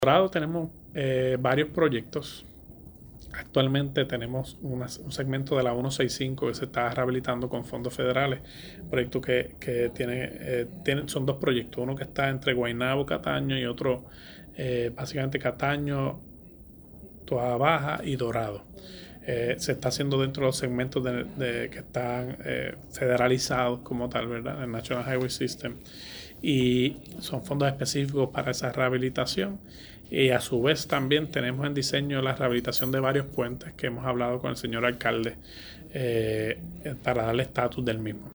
Dorado tenemos varios proyectos. Actualmente tenemos un segmento de la 165 que se está rehabilitando con fondos federales. Proyecto que son dos proyectos, uno que está entre Guaynabo, Cataño y otro básicamente Cataño, Toa Baja y Dorado. Se está haciendo dentro de los segmentos que están federalizados como tal, ¿verdad? El National Highway System. Y son fondos específicos para esa rehabilitación. Y a su vez también tenemos en diseño la rehabilitación de varios puentes que hemos hablado con el señor alcalde para darle estatus del mismo.